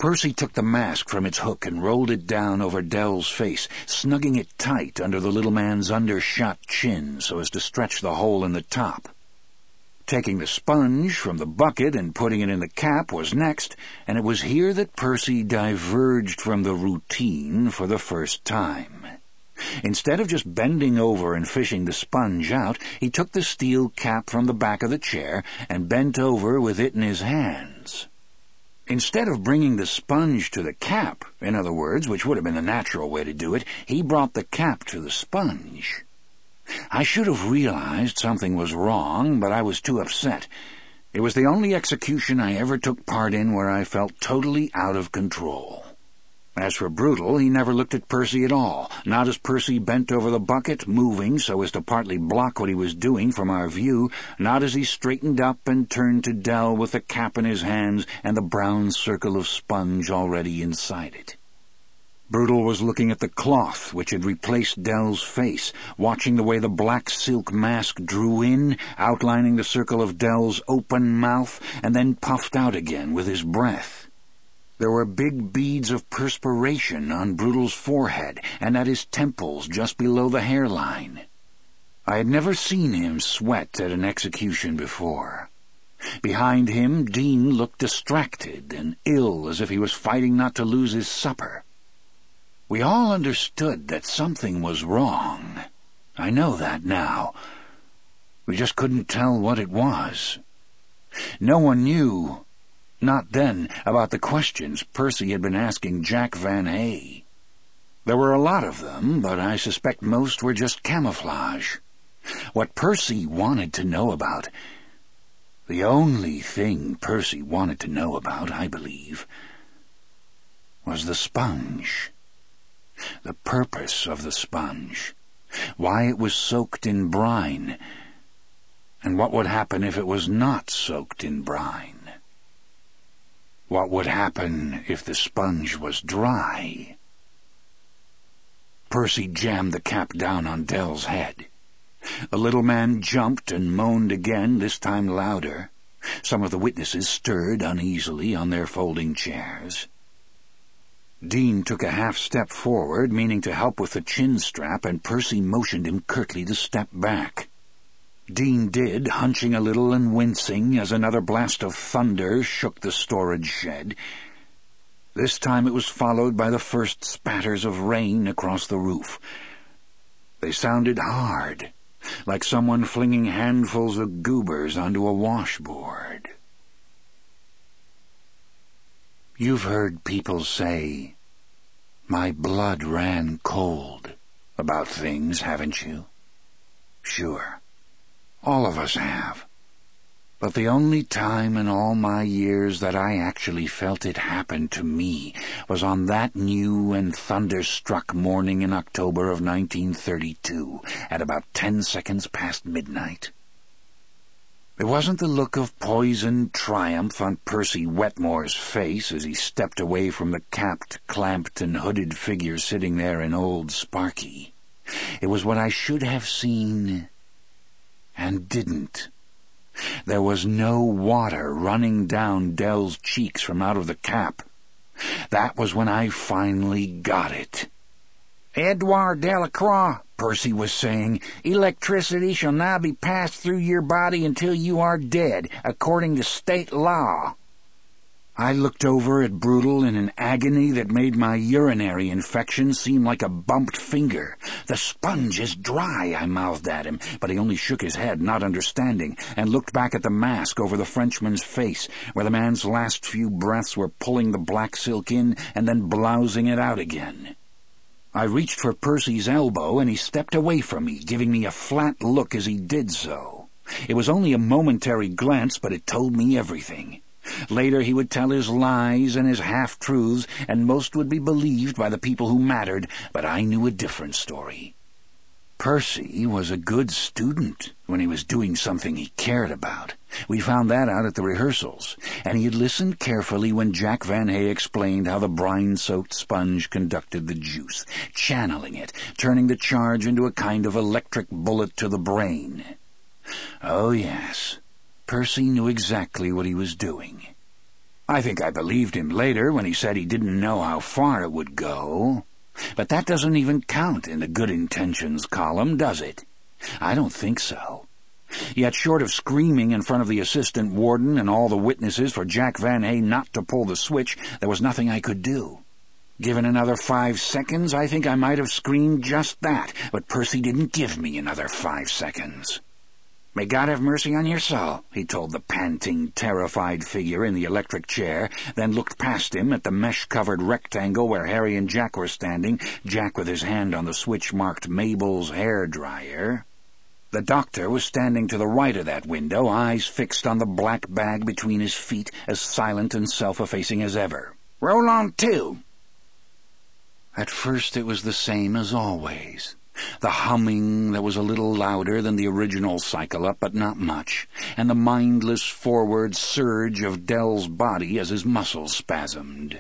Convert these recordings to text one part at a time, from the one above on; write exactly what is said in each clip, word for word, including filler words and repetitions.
Percy took the mask from its hook and rolled it down over Dell's face, snugging it tight under the little man's undershot chin so as to stretch the hole in the top. Taking the sponge from the bucket and putting it in the cap was next, and it was here that Percy diverged from the routine for the first time. Instead of just bending over and fishing the sponge out, he took the steel cap from the back of the chair and bent over with it in his hands. Instead of bringing the sponge to the cap, in other words, which would have been the natural way to do it, he brought the cap to the sponge. I should have realized something was wrong, but I was too upset. It was the only execution I ever took part in where I felt totally out of control. As for Brutal, he never looked at Percy at all, not as Percy bent over the bucket, moving so as to partly block what he was doing from our view, not as he straightened up and turned to Dell with the cap in his hands and the brown circle of sponge already inside it. Brutal was looking at the cloth which had replaced Dell's face, watching the way the black silk mask drew in, outlining the circle of Dell's open mouth, and then puffed out again with his breath. There were big beads of perspiration on Brutal's forehead and at his temples just below the hairline. I had never seen him sweat at an execution before. Behind him, Dean looked distracted and ill, as if he was fighting not to lose his supper. We all understood that something was wrong. I know that now. We just couldn't tell what it was. No one knew, not then, about the questions Percy had been asking Jack Van Hay. There were a lot of them, but I suspect most were just camouflage. What Percy wanted to know about, the only thing Percy wanted to know about, I believe, was the sponge. The purpose of the sponge, why it was soaked in brine, and what would happen if it was not soaked in brine. What would happen if the sponge was dry? Percy jammed the cap down on Dell's head. The little man jumped and moaned again, this time louder. Some of the witnesses stirred uneasily on their folding chairs. Dean took a half-step forward, meaning to help with the chin strap, and Percy motioned him curtly to step back. Dean did, hunching a little and wincing as another blast of thunder shook the storage shed. This time it was followed by the first spatters of rain across the roof. They sounded hard, like someone flinging handfuls of goobers onto a washboard. You've heard people say, "My blood ran cold," about things, haven't you? Sure. All of us have. But the only time in all my years that I actually felt it happen to me was on that new and thunderstruck morning in October of nineteen thirty-two, at about ten seconds past midnight. There wasn't the look of poisoned triumph on Percy Wetmore's face as he stepped away from the capped, clamped, and hooded figure sitting there in Old Sparky. It was what I should have seen and didn't. There was no water running down Dell's cheeks from out of the cap. That was when I finally got it. "Edouard Delacroix," Percy was saying, "electricity shall now be passed through your body until you are dead, according to state law." I looked over at Brutal in an agony that made my urinary infection seem like a bumped finger. "The sponge is dry," I mouthed at him, but he only shook his head, not understanding, and looked back at the mask over the Frenchman's face, where the man's last few breaths were pulling the black silk in and then blousing it out again. I reached for Percy's elbow, and he stepped away from me, giving me a flat look as he did so. It was only a momentary glance, but it told me everything. Later he would tell his lies and his half-truths, and most would be believed by the people who mattered, but I knew a different story. Percy was a good student when he was doing something he cared about. We found that out at the rehearsals, and he had listened carefully when Jack Van Hay explained how the brine-soaked sponge conducted the juice, channeling it, turning the charge into a kind of electric bullet to the brain. Oh, yes, Percy knew exactly what he was doing. I think I believed him later when he said he didn't know how far it would go. But that doesn't even count in the good intentions column, does it? I don't think so. Yet short of screaming in front of the assistant warden and all the witnesses for Jack Van Hay not to pull the switch, there was nothing I could do. Given another five seconds, I think I might have screamed just that, but Percy didn't give me another five seconds. "May God have mercy on your soul," he told the panting, terrified figure in the electric chair, then looked past him at the mesh-covered rectangle where Harry and Jack were standing, Jack with his hand on the switch marked Mabel's hair-dryer. The doctor was standing to the right of that window, eyes fixed on the black bag between his feet, as silent and self-effacing as ever. "Roll on, too." At first it was the same as always. The humming that was a little louder than the original cycle-up, but not much, and the mindless forward surge of Dell's body as his muscles spasmed.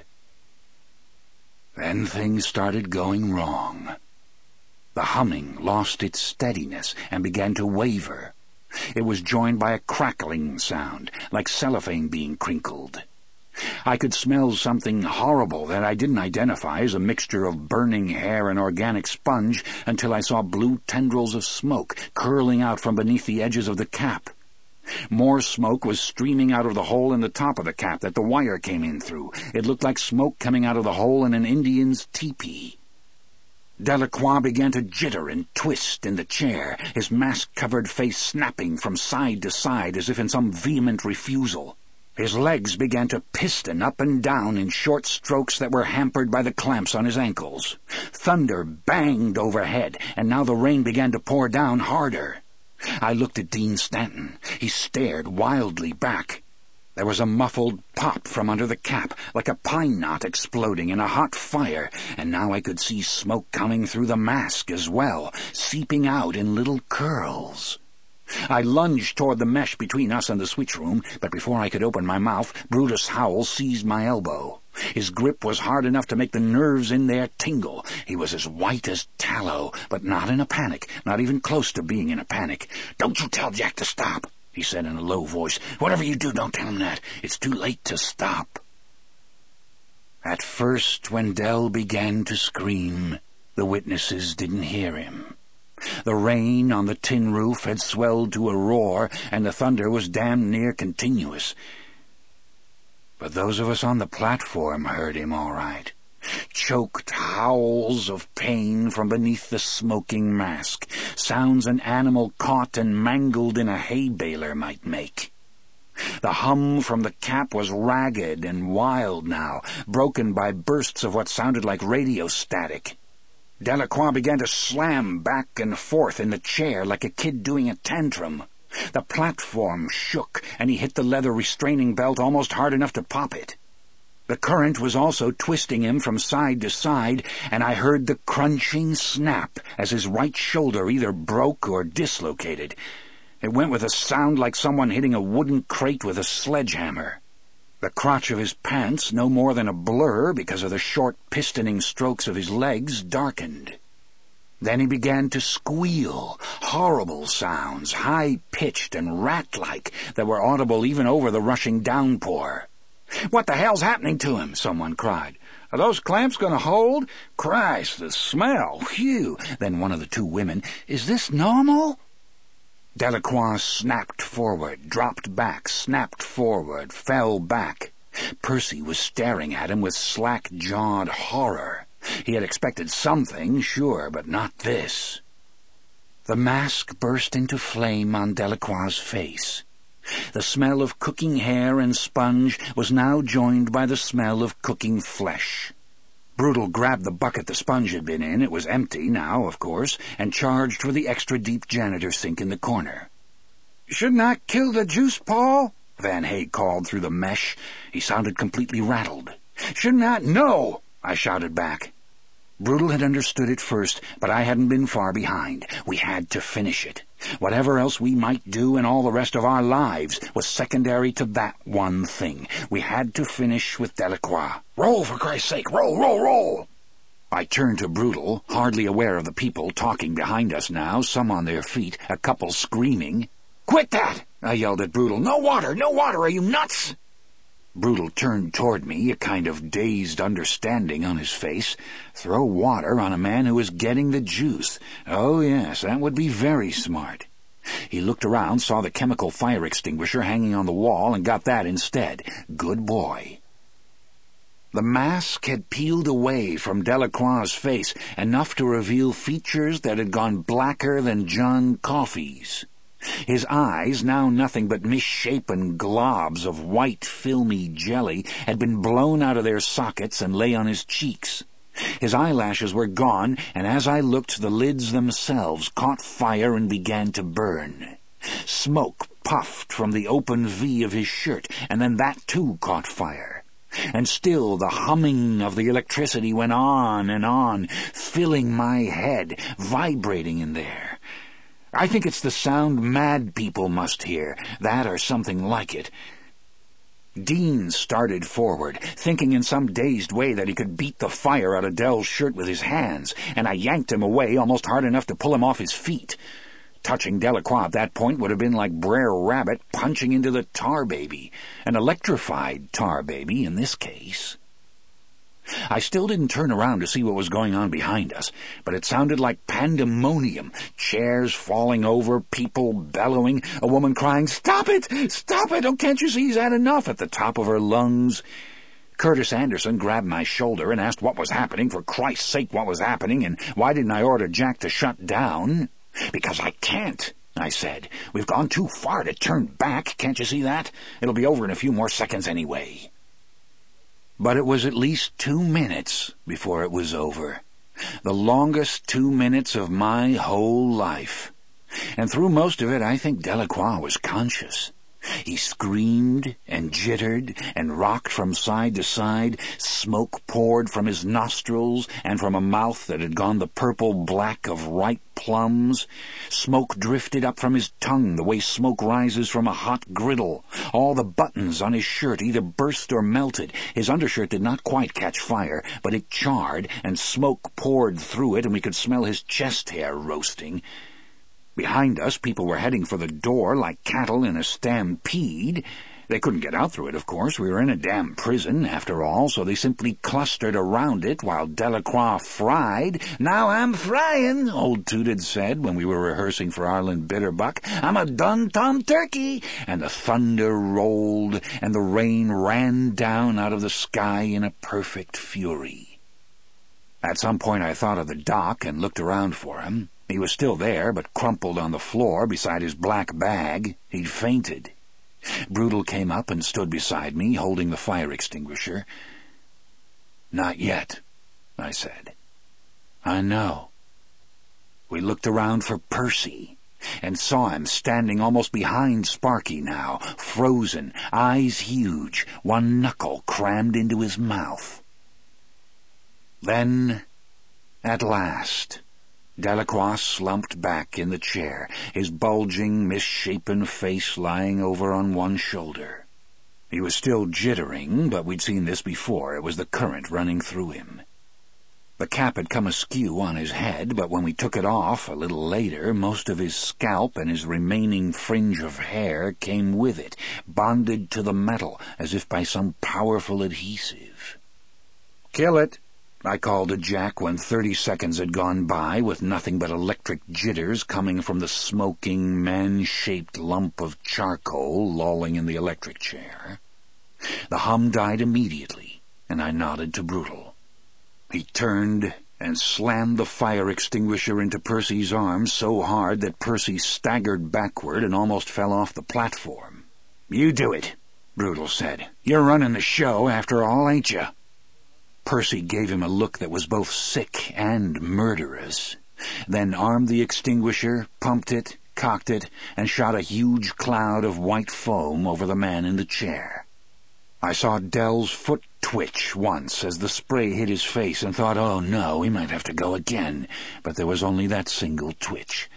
Then things started going wrong. The humming lost its steadiness and began to waver. It was joined by a crackling sound, like cellophane being crinkled. I could smell something horrible that I didn't identify as a mixture of burning hair and organic sponge until I saw blue tendrils of smoke curling out from beneath the edges of the cap. More smoke was streaming out of the hole in the top of the cap that the wire came in through. It looked like smoke coming out of the hole in an Indian's teepee. Delacroix began to jitter and twist in the chair, his mask-covered face snapping from side to side as if in some vehement refusal. His legs began to piston up and down in short strokes that were hampered by the clamps on his ankles. Thunder banged overhead, and now the rain began to pour down harder. I looked at Dean Stanton. He stared wildly back. There was a muffled pop from under the cap, like a pine knot exploding in a hot fire, and now I could see smoke coming through the mask as well, seeping out in little curls. I lunged toward the mesh between us and the switch room, but before I could open my mouth, Brutus Howell seized my elbow. His grip was hard enough to make the nerves in there tingle. He was as white as tallow, but not in a panic, not even close to being in a panic. "Don't you tell Jack to stop," he said in a low voice. "Whatever you do, don't tell him that. It's too late to stop." At first, when Dell began to scream, the witnesses didn't hear him. The rain on the tin roof had swelled to a roar, and the thunder was damn near continuous. But those of us on the platform heard him all right. Choked howls of pain from beneath the smoking mask, sounds an animal caught and mangled in a hay baler might make. The hum from the cap was ragged and wild now, broken by bursts of what sounded like radio static. Delacroix began to slam back and forth in the chair like a kid doing a tantrum. The platform shook, and he hit the leather restraining belt almost hard enough to pop it. The current was also twisting him from side to side, and I heard the crunching snap as his right shoulder either broke or dislocated. It went with a sound like someone hitting a wooden crate with a sledgehammer. The crotch of his pants, no more than a blur because of the short pistoning strokes of his legs, darkened. Then he began to squeal, horrible sounds, high-pitched and rat-like, that were audible even over the rushing downpour. "What the hell's happening to him?" someone cried. "Are those clamps going to hold? Christ, the smell! Phew!" Then one of the two women, "Is this normal?" Delacroix snapped forward, dropped back, snapped forward, fell back. Percy was staring at him with slack-jawed horror. He had expected something, sure, but not this. The mask burst into flame on Delacroix's face. The smell of cooking hair and sponge was now joined by the smell of cooking flesh. Brutal grabbed the bucket the sponge had been in. It was empty now, of course, and charged for the extra-deep janitor sink in the corner. "Shouldn't I kill the juice, Paul?" Van Hay called through the mesh. He sounded completely rattled. "Shouldn't I?" "No!" I shouted back. Brutal had understood it first, but I hadn't been far behind. We had to finish it. Whatever else we might do in all the rest of our lives was secondary to that one thing. We had to finish with Delacroix. "Roll, for Christ's sake! Roll, roll, roll!" I turned to Brutal, hardly aware of the people talking behind us now, some on their feet, a couple screaming. "Quit that!" I yelled at Brutal. "No water! No water! Are you nuts?" Brutal turned toward me, a kind of dazed understanding on his face. Throw water on a man who was getting the juice. Oh, yes, that would be very smart. He looked around, saw the chemical fire extinguisher hanging on the wall, and got that instead. Good boy. The mask had peeled away from Delacroix's face, enough to reveal features that had gone blacker than John Coffey's. His eyes, now nothing but misshapen globs of white, filmy jelly, had been blown out of their sockets and lay on his cheeks. His eyelashes were gone, and as I looked, the lids themselves caught fire and began to burn. Smoke puffed from the open V of his shirt, and then that too caught fire. And still the humming of the electricity went on and on, filling my head, vibrating in there. I think it's the sound mad people must hear, that or something like it. Dean started forward, thinking in some dazed way that he could beat the fire out of Dell's shirt with his hands, and I yanked him away almost hard enough to pull him off his feet. Touching Delacroix at that point would have been like Brer Rabbit punching into the tar baby, an electrified tar baby in this case. I still didn't turn around to see what was going on behind us, but it sounded like pandemonium, chairs falling over, people bellowing, a woman crying, "Stop it! Stop it! Oh, can't you see he's had enough?" at the top of her lungs. Curtis Anderson grabbed my shoulder and asked what was happening, for Christ's sake what was happening, and why didn't I order Jack to shut down? "Because I can't," I said. "We've gone too far to turn back, can't you see that? It'll be over in a few more seconds anyway." But it was at least two minutes before it was over. The longest two minutes of my whole life. And through most of it, I think Delacroix was conscious. He screamed and jittered and rocked from side to side. Smoke poured from his nostrils and from a mouth that had gone the purple black of ripe plums. Smoke drifted up from his tongue the way smoke rises from a hot griddle. All the buttons on his shirt either burst or melted. His undershirt did not quite catch fire, but it charred, and smoke poured through it, and we could smell his chest hair roasting. Behind us, people were heading for the door like cattle in a stampede. They couldn't get out through it, of course. We were in a damn prison, after all, so they simply clustered around it while Delacroix fried. "Now I'm fryin'," old Toot had said when we were rehearsing for Arlen Bitterbuck. "I'm a done Tom Turkey." And the thunder rolled, and the rain ran down out of the sky in a perfect fury. At some point I thought of the doc and looked around for him. He was still there, but crumpled on the floor beside his black bag. He'd fainted. Brutal came up and stood beside me, holding the fire extinguisher. "Not yet," I said. "I know." We looked around for Percy, and saw him standing almost behind Sparky now, frozen, eyes huge, one knuckle crammed into his mouth. Then, at last, Delacroix slumped back in the chair, his bulging, misshapen face lying over on one shoulder. He was still jittering, but we'd seen this before. It was the current running through him. The cap had come askew on his head, but when we took it off a little later, most of his scalp and his remaining fringe of hair came with it, bonded to the metal as if by some powerful adhesive. "Kill it," I called to Jack when thirty seconds had gone by, with nothing but electric jitters coming from the smoking, man-shaped lump of charcoal lolling in the electric chair. The hum died immediately, and I nodded to Brutal. He turned and slammed the fire extinguisher into Percy's arm so hard that Percy staggered backward and almost fell off the platform. "You do it," Brutal said. "You're running the show, after all, ain't you?" Percy gave him a look that was both sick and murderous, then armed the extinguisher, pumped it, cocked it, and shot a huge cloud of white foam over the man in the chair. I saw Dell's foot twitch once as the spray hit his face and thought, oh no, he might have to go again, but there was only that single twitch.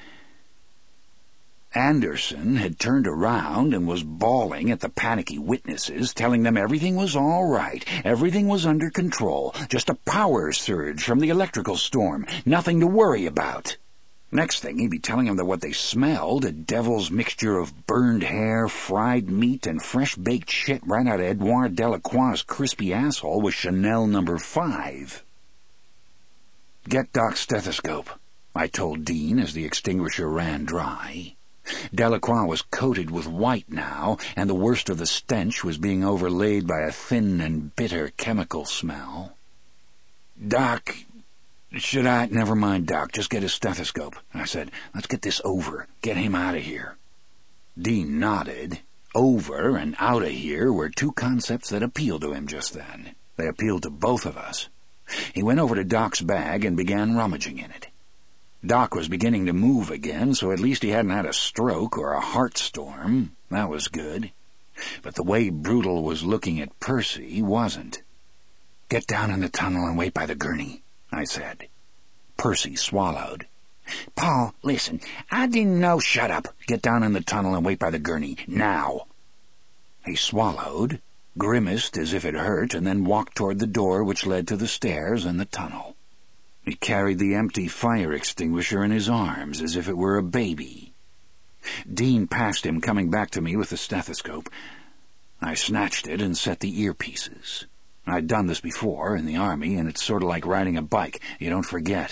Anderson had turned around and was bawling at the panicky witnesses, telling them everything was all right, everything was under control, just a power surge from the electrical storm, nothing to worry about. Next thing, he'd be telling him that what they smelled, a devil's mixture of burned hair, fried meat, and fresh-baked shit right out of Edouard Delacroix's crispy asshole, was Chanel number five. "Get Doc's stethoscope," I told Dean as the extinguisher ran dry. Delacroix was coated with white now, and the worst of the stench was being overlaid by a thin and bitter chemical smell. "Doc, should I—" "Never mind, Doc. Just get his stethoscope," I said. "Let's get this over. Get him out of here." Dean nodded. Over and out of here were two concepts that appealed to him just then. They appealed to both of us. He went over to Doc's bag and began rummaging in it. Doc was beginning to move again, so at least he hadn't had a stroke or a heart storm. That was good. But the way Brutal was looking at Percy wasn't. "Get down in the tunnel and wait by the gurney," I said. Percy swallowed. "Paul, listen, I didn't know—" "Shut up. Get down in the tunnel and wait by the gurney. Now." He swallowed, grimaced as if it hurt, and then walked toward the door which led to the stairs and the tunnel. He carried the empty fire extinguisher in his arms as if it were a baby. Dean passed him, coming back to me with the stethoscope. I snatched it and set the earpieces. I'd done this before, in the army, and it's sort of like riding a bike. You don't forget.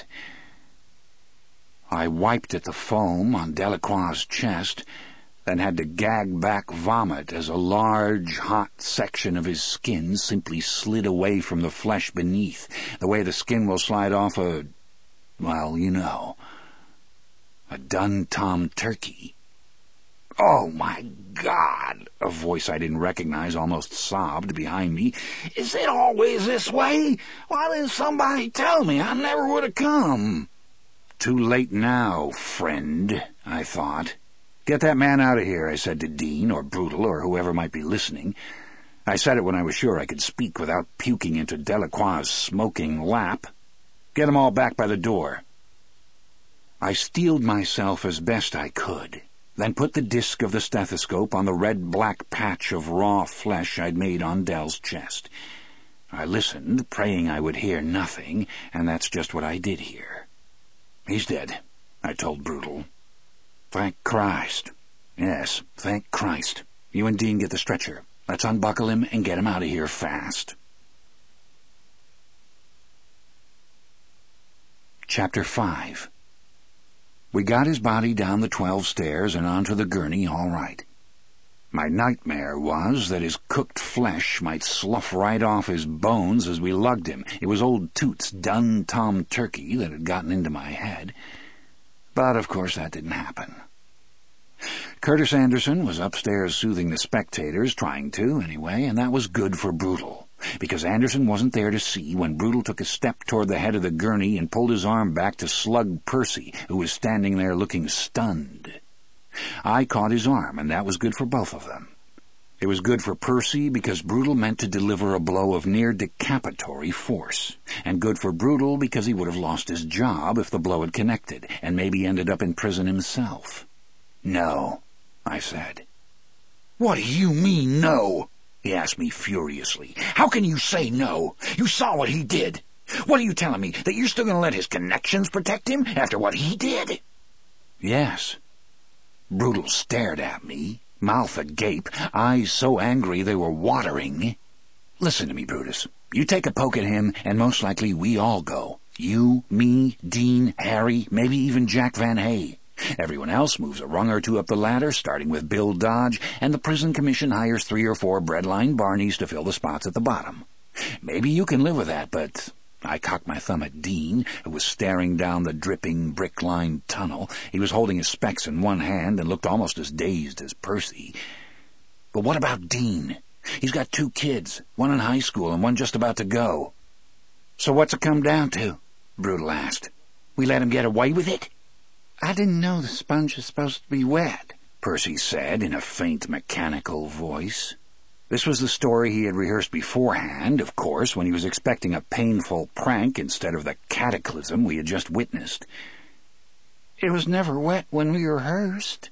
I wiped at the foam on Delacroix's chest, then had to gag back vomit as a large, hot section of his skin simply slid away from the flesh beneath, the way the skin will slide off a, well, you know, a done tom turkey. "Oh, my God!" a voice I didn't recognize almost sobbed behind me. "Is it always this way? Why didn't somebody tell me? I never would have come." Too late now, friend, I thought. "Get that man out of here," I said to Dean, or Brutal, or whoever might be listening. I said it when I was sure I could speak without puking into Delacroix's smoking lap. "Get 'em all back by the door." I steeled myself as best I could, then put the disc of the stethoscope on the red-black patch of raw flesh I'd made on Dell's chest. I listened, praying I would hear nothing, and that's just what I did hear. "He's dead," I told Brutal. "Thank Christ." "Yes, thank Christ. You and Dean get the stretcher. Let's unbuckle him and get him out of here fast." Chapter five. We got his body down the twelve stairs and onto the gurney all right. My nightmare was that his cooked flesh might slough right off his bones as we lugged him. It was old Toots' done tom turkey that had gotten into my head. But, of course, that didn't happen. Curtis Anderson was upstairs soothing the spectators, trying to, anyway, and that was good for Brutal, because Anderson wasn't there to see when Brutal took a step toward the head of the gurney and pulled his arm back to slug Percy, who was standing there looking stunned. I caught his arm, and that was good for both of them. It was good for Percy because Brutal meant to deliver a blow of near-decapitory force, and good for Brutal because he would have lost his job if the blow had connected, and maybe ended up in prison himself. "No," I said. "What do you mean, no?" he asked me furiously. "How can you say no? You saw what he did. What are you telling me, that you're still going to let his connections protect him after what he did?" "Yes." Brutal stared at me, mouth agape, eyes so angry they were watering. "Listen to me, Brutus. You take a poke at him, and most likely we all go. You, me, Dean, Harry, maybe even Jack Van Hay. Everyone else moves a rung or two up the ladder, starting with Bill Dodge, and the prison commission hires three or four breadline Barneys to fill the spots at the bottom. Maybe you can live with that, but—" I cocked my thumb at Dean, who was staring down the dripping, brick-lined tunnel. He was holding his specs in one hand and looked almost as dazed as Percy. "But what about Dean? He's got two kids, one in high school and one just about to go." "So what's it come down to?" Brutal asked. "We let him get away with it?" "I didn't know the sponge was supposed to be wet," Percy said in a faint, mechanical voice. This was the story he had rehearsed beforehand, of course, when he was expecting a painful prank instead of the cataclysm we had just witnessed. "It was never wet when we rehearsed."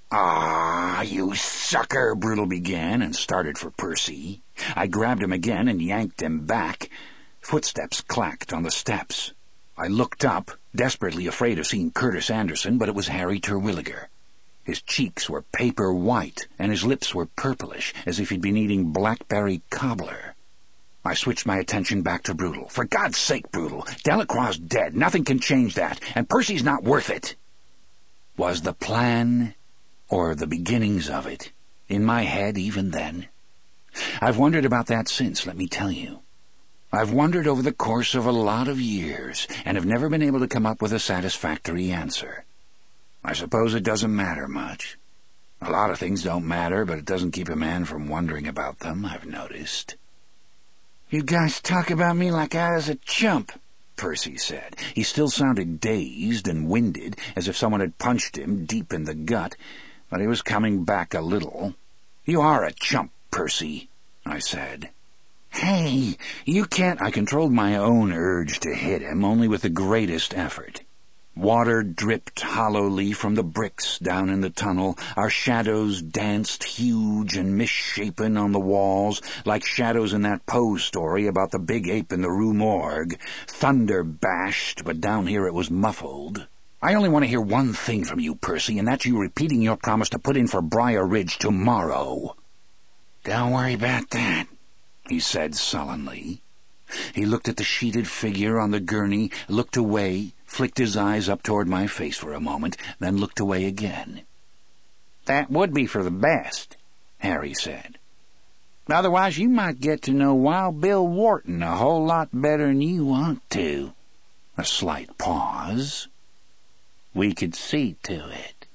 "Ah, you sucker," Brutal began, and started for Percy. I grabbed him again and yanked him back. Footsteps clacked on the steps. I looked up. desperately afraid of seeing Curtis Anderson, but it was Harry Terwilliger. His cheeks were paper white, and his lips were purplish, as if he'd been eating blackberry cobbler. I switched my attention back to Brutal. For God's sake, Brutal, Delacroix's dead. Nothing can change that, and Percy's not worth it. Was the plan, or the beginnings of it, in my head even then? I've wondered about that since, let me tell you. I've wondered over the course of a lot of years, and have never been able to come up with a satisfactory answer. I suppose it doesn't matter much. A lot of things don't matter, but it doesn't keep a man from wondering about them, I've noticed. "You guys talk about me like I was a chump," Percy said. He still sounded dazed and winded, as if someone had punched him deep in the gut, but he was coming back a little. "You are a chump, Percy," I said. "Hey, you can't—" I controlled my own urge to hit him, only with the greatest effort. Water dripped hollowly from the bricks down in the tunnel. Our shadows danced huge and misshapen on the walls, like shadows in that Poe story about the big ape in the Rue Morgue. Thunder bashed, but down here it was muffled. "I only want to hear one thing from you, Percy, and that's you repeating your promise to put in for Briar Ridge tomorrow." "Don't worry about that," he said sullenly. He looked at the sheeted figure on the gurney, looked away, flicked his eyes up toward my face for a moment, then looked away again. "That would be for the best," Harry said. "Otherwise you might get to know Wild Bill Wharton a whole lot better'n you want to." A slight pause. "We could see to it."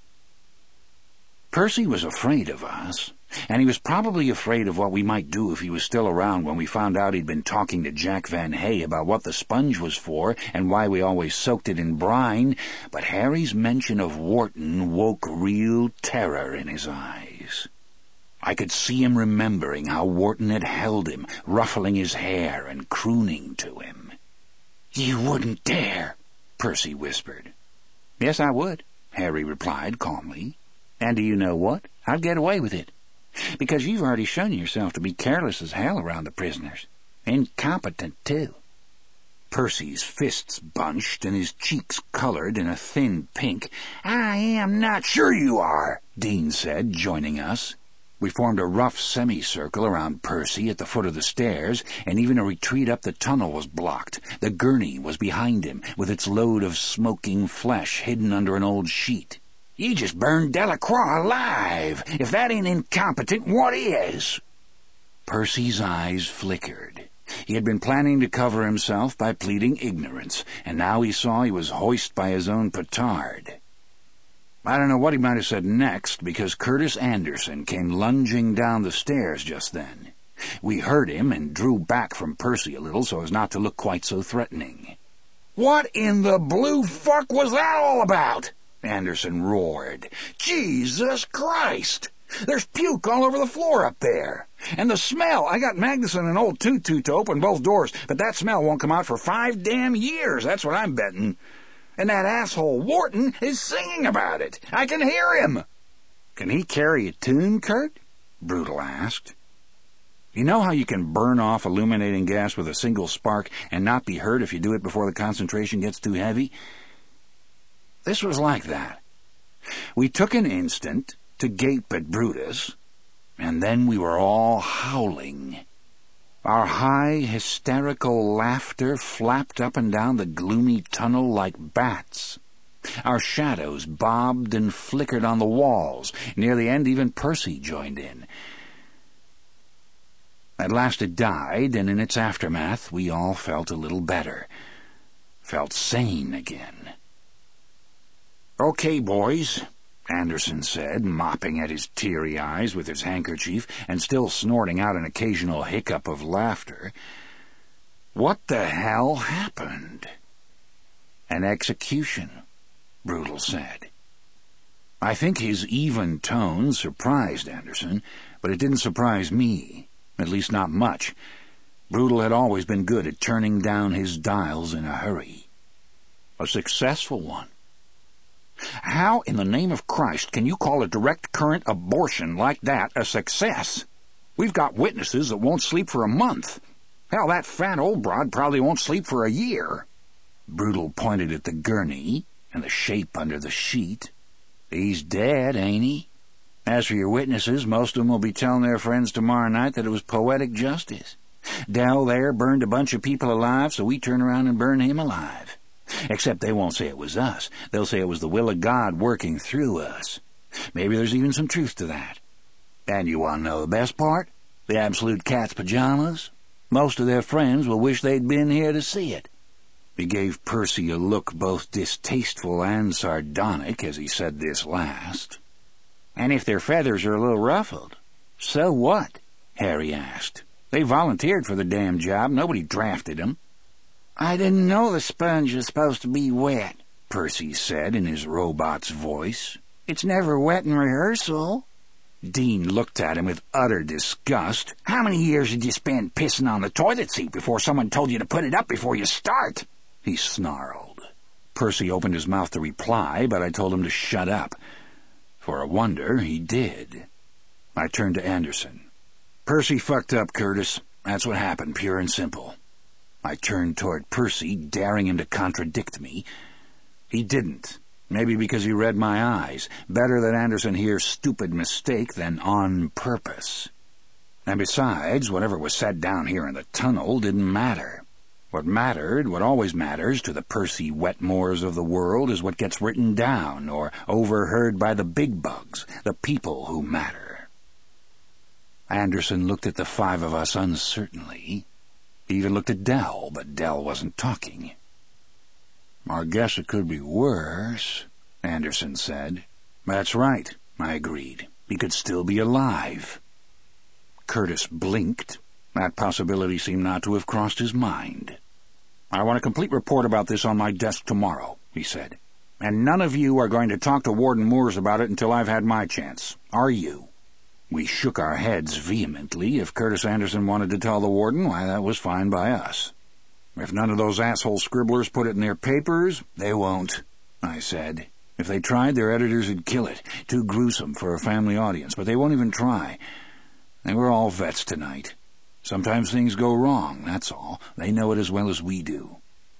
Percy was afraid of us, and he was probably afraid of what we might do if he was still around when we found out he'd been talking to Jack Van Hay about what the sponge was for and why we always soaked it in brine, but Harry's mention of Wharton woke real terror in his eyes. I could see him remembering how Wharton had held him, ruffling his hair and crooning to him. "You wouldn't dare," Percy whispered. "Yes, I would," Harry replied calmly. "And do you know what? I'd get away with it. Because you've already shown yourself to be careless as hell around the prisoners. Incompetent, too." Percy's fists bunched and his cheeks colored in a thin pink. "I am not—" "Sure you are," Dean said, joining us. We formed a rough semicircle around Percy at the foot of the stairs, and even a retreat up the tunnel was blocked. The gurney was behind him, with its load of smoking flesh hidden under an old sheet. "You just burned Delacroix alive. If that ain't incompetent, what is?" Percy's eyes flickered. He had been planning to cover himself by pleading ignorance, and now he saw he was hoist by his own petard. I don't know what he might have said next, because Curtis Anderson came lunging down the stairs just then. We heard him and drew back from Percy a little so as not to look quite so threatening. "What in the blue fuck was that all about?" Anderson roared. "Jesus Christ! There's puke all over the floor up there. And the smell! I got Magnuson and old Tutu to open both doors, but that smell won't come out for five damn years, that's what I'm betting. And that asshole Wharton is singing about it. I can hear him." "Can he carry a tune, Kurt?" Brutal asked. "You know how you can burn off illuminating gas with a single spark and not be hurt if you do it before the concentration gets too heavy? This was like that. We took an instant to gape at Brutus, and then we were all howling. Our high, hysterical laughter flapped up and down the gloomy tunnel like bats. Our shadows bobbed and flickered on the walls. Near the end, even Percy joined in. At last it died, and in its aftermath we all felt a little better. Felt sane again. "Okay, boys," Anderson said, mopping at his teary eyes with his handkerchief and still snorting out an occasional hiccup of laughter. "What the hell happened?" "An execution," Brutal said. I think his even tone surprised Anderson, but it didn't surprise me, at least not much. Brutal had always been good at turning down his dials in a hurry. A successful one. "How in the name of Christ can you call a direct current abortion like that a success? We've got witnesses that won't sleep for a month. Hell, that fat old broad probably won't sleep for a year." Brutal pointed at the gurney and the shape under the sheet. "He's dead, ain't he? As for your witnesses, most of them will be telling their friends tomorrow night that it was poetic justice. Dell there burned a bunch of people alive, so we turn around and burn him alive. Except they won't say it was us. They'll say it was the will of God working through us. Maybe there's even some truth to that. And you want to know the best part? The absolute cat's pajamas? Most of their friends will wish they'd been here to see it." He gave Percy a look both distasteful and sardonic as he said this last. "And if their feathers are a little ruffled, so what?" Harry asked. "They volunteered for the damn job. Nobody drafted them." "I didn't know the sponge was supposed to be wet," Percy said in his robot's voice. "It's never wet in rehearsal." Dean looked at him with utter disgust. "How many years did you spend pissing on the toilet seat before someone told you to put it up before you start?" he snarled. Percy opened his mouth to reply, but I told him to shut up. For a wonder, he did. I turned to Anderson. "Percy fucked up, Curtis. That's what happened, pure and simple." I turned toward Percy, daring him to contradict me. He didn't. Maybe because he read my eyes. Better that Anderson hear stupid mistake than on purpose. And besides, whatever was said down here in the tunnel didn't matter. What mattered, what always matters to the Percy Wetmores of the world, is what gets written down or overheard by the big bugs, the people who matter. Anderson looked at the five of us uncertainly. He even looked at Dell, but Dell wasn't talking. "I guess it could be worse," Anderson said. "That's right," I agreed. "He could still be alive." Curtis blinked. That possibility seemed not to have crossed his mind. "I want a complete report about this on my desk tomorrow," he said. "And none of you are going to talk to Warden Moores about it until I've had my chance. Are you?" We shook our heads vehemently. If Curtis Anderson wanted to tell the warden, why, that was fine by us. "If none of those asshole scribblers put it in their papers, they won't," I said. "If they tried, their editors would kill it. Too gruesome for a family audience, but they won't even try. They were all vets tonight. Sometimes things go wrong, that's all. They know it as well as we do."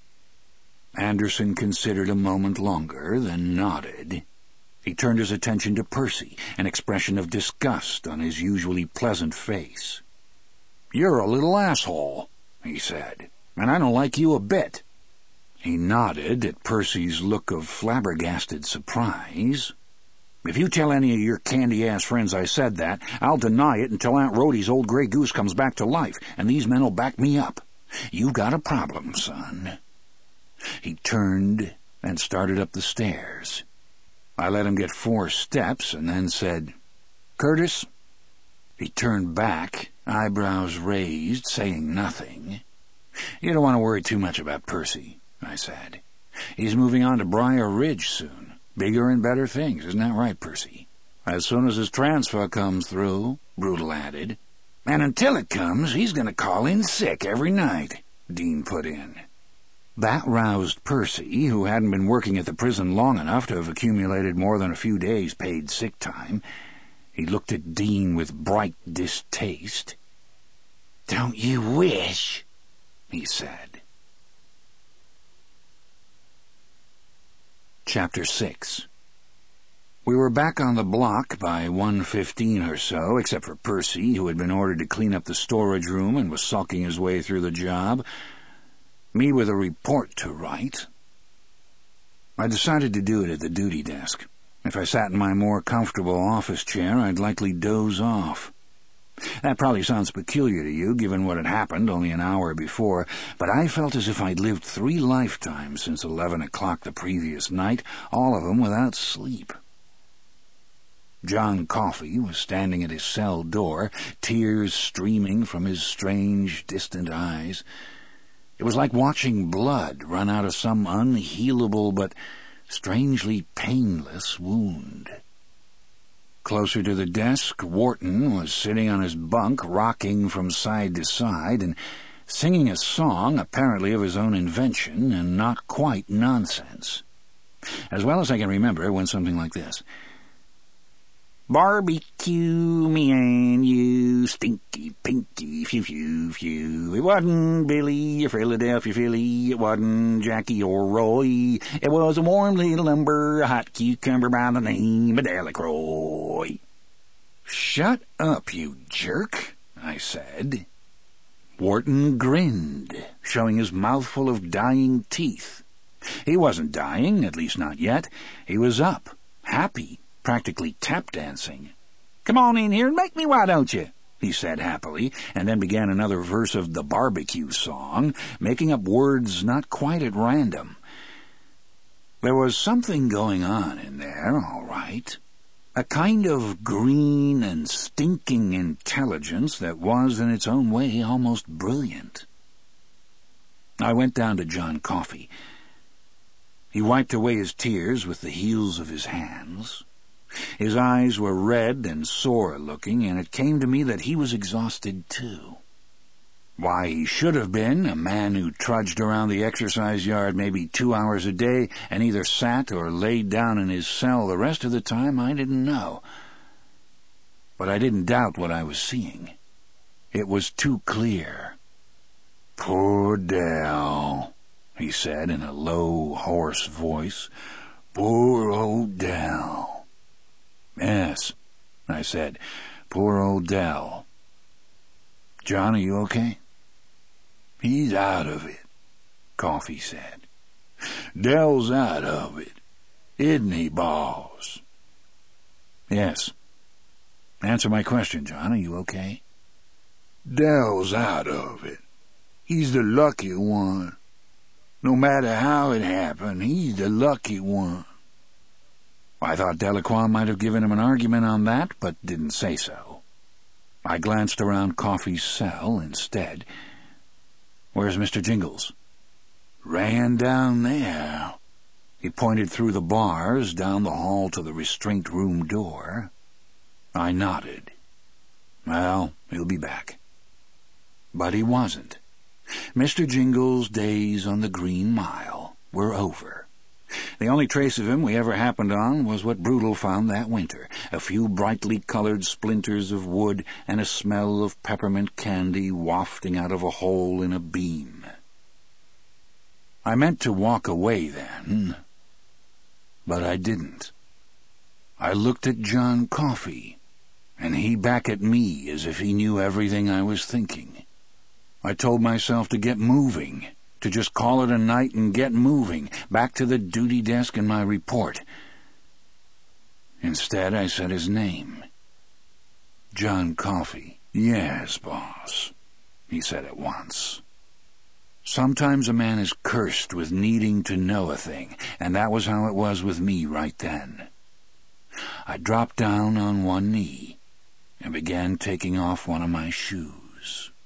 Anderson considered a moment longer, then nodded. He turned his attention to Percy, an expression of disgust on his usually pleasant face. "You're a little asshole," he said, "and I don't like you a bit." He nodded at Percy's look of flabbergasted surprise. "If you tell any of your candy-ass friends I said that, I'll deny it until Aunt Rhodey's old gray goose comes back to life, and these men will back me up. You've got a problem, son." He turned and started up the stairs. I let him get four steps and then said, "Curtis?" He turned back, eyebrows raised, saying nothing. "You don't want to worry too much about Percy," I said. "He's moving on to Briar Ridge soon. Bigger and better things, isn't that right, Percy?" "As soon as his transfer comes through," Brutal added. "And until it comes, he's going to call in sick every night," Dean put in. That roused Percy, who hadn't been working at the prison long enough to have accumulated more than a few days' paid sick time. He looked at Dean with bright distaste. "Don't you wish?" he said. Chapter six. We were back on the block by one fifteen or so, except for Percy, who had been ordered to clean up the storage room and was sulking his way through the job. Me with a report to write. I decided to do it at the duty desk. If I sat in my more comfortable office chair, I'd likely doze off. That probably sounds peculiar to you, given what had happened only an hour before, but I felt as if I'd lived three lifetimes since eleven o'clock the previous night, all of them without sleep. John Coffey was standing at his cell door, tears streaming from his strange, distant eyes. It was like watching blood run out of some unhealable but strangely painless wound. Closer to the desk, Wharton was sitting on his bunk, rocking from side to side and singing a song apparently of his own invention and not quite nonsense. As well as I can remember, it went something like this. Barbecue, me and you, stinky, pinky, phew, phew, phew. It wasn't Billy or Philadelphia Philly, it wasn't Jackie or Roy. It was a warm little umber, a hot cucumber by the name of Delacroix. Shut up, you jerk, I said. Wharton grinned, showing his mouthful of dying teeth. He wasn't dying, at least not yet. He was up, happy, practically tap-dancing. "Come on in here and make me, why don't you?" he said happily, and then began another verse of the barbecue song, making up words not quite at random. There was something going on in there, all right. A kind of green and stinking intelligence that was, in its own way, almost brilliant. I went down to John Coffey. He wiped away his tears with the heels of his hands. His eyes were red and sore-looking, and it came to me that he was exhausted too. Why he should have been, a man who trudged around the exercise yard maybe two hours a day and either sat or laid down in his cell the rest of the time, I didn't know. But I didn't doubt what I was seeing. It was too clear. "Poor Del," he said in a low, hoarse voice. "Poor old Del." "Yes," I said. "Poor old Del." "John, are you okay?" "He's out of it," Coffey said. "Del's out of it, isn't he, boss?" "Yes. Answer my question, John. Are you okay?" "Del's out of it. He's the lucky one. No matter how it happened, he's the lucky one." I thought Delacroix might have given him an argument on that, but didn't say so. I glanced around Coffey's cell instead. "Where's Mister Jingles?" "Ran down there." He pointed through the bars down the hall to the restraint room door. I nodded. Well, he'll be back. But he wasn't. Mister Jingles' days on the Green Mile were over. The only trace of him we ever happened on was what Brutal found that winter, a few brightly colored splinters of wood and a smell of peppermint candy wafting out of a hole in a beam. I meant to walk away then, but I didn't. I looked at John Coffey, and he back at me as if he knew everything I was thinking. I told myself to get moving, to just call it a night and get moving, back to the duty desk and my report. Instead, I said his name. John Coffey. "Yes, boss," he said at once. Sometimes a man is cursed with needing to know a thing, and that was how it was with me right then. I dropped down on one knee and began taking off one of my shoes.